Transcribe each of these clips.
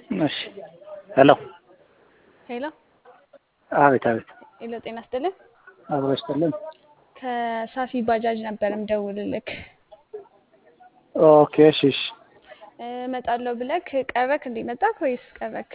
እሺ ሄሎ ሄሎ አቤት አቤት ሄሎ፣ ጤና ይስጥልኝ። አብሮ ይስጥልን። ከሳፊ ባጃጅ ነበር የምደውልልክ። ኦኬ እሺ እሺ። እመጣለሁ ብለክ ቀረክ እንዴ? መጣክ ወይስ ቀረክ?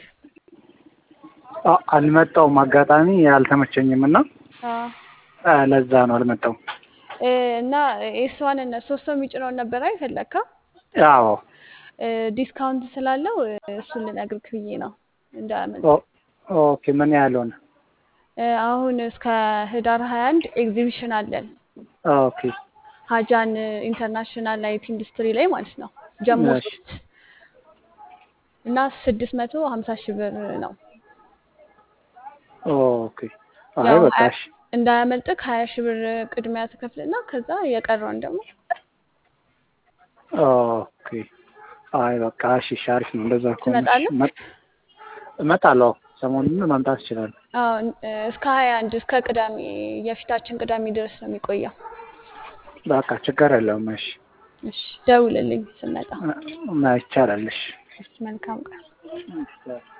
አልመጣሁም፣ አጋጣሚ አልተመቸኝም እና ለዛ ነው አልመጣሁም። እና ኤስዋን እና 3 ሰው የሚጭነውን ነበር አይፈለካ? አዎ ዲስካውንት ስላለው እሱን ልነግርክ ብዬ ነው እንዳመጣ። ኦኬ ምን ያህል ሆነ? አሁን እስከ ህዳር 21 ኤግዚቢሽን አለን። ኦኬ ሀጃን ኢንተርናሽናል ላይት ኢንዱስትሪ ላይ ማለት ነው። ጀሞ እሺ 3 እና 650 ሺህ ብር ነው። ኦኬ አይ ያው በቃሽ። እንዳያመልጥክ 20 ሺህ ብር ቅድሚያ ትከፍልና ከዛ የቀረውን ደግሞ ኦኬ አይ በቃ እሺ እሺ፣ አሪፍ ነው እንደዛ ከሆነ። ትመጣለህ? እመጣለሁ፣ ሰሞኑን መምጣት ይችላል። አዎ እስከ 21 እስከ ቅዳሜ የፊታችን ቅዳሜ ድረስ ነው የሚቆየው። በቃ ችግር የለውም። እሺ እሺ ደውልልኝ ስመጣ። ይቻላል። እሺ እሺ መልካም ቀን።